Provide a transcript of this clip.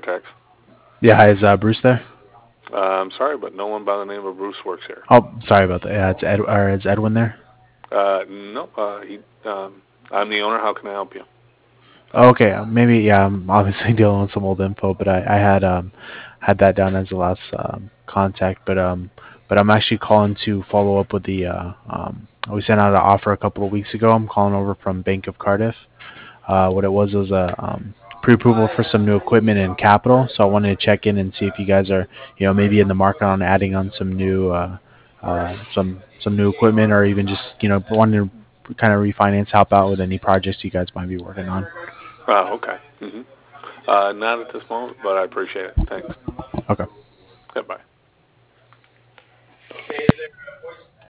Architects. Yeah, hi, is Bruce there? I'm sorry, but no one by the name of Bruce works here. Oh, sorry about that. Yeah, it's Ed, or is Edwin there? No, I'm the owner. How can I help you? Okay, maybe yeah. I'm obviously dealing with some old info, but I had had that down as the last contact. But I'm actually calling to follow up with the we sent out an offer a couple of weeks ago. I'm calling over from Bank of Cardiff. What it was a pre-approval for some new equipment and capital. So I wanted to check in and see if you guys are, maybe in the market on adding on some new, some new equipment, or even just, wanting to kind of refinance, help out with any projects you guys might be working on. Okay. Not at this moment, but I appreciate it. Thanks. Okay. Goodbye.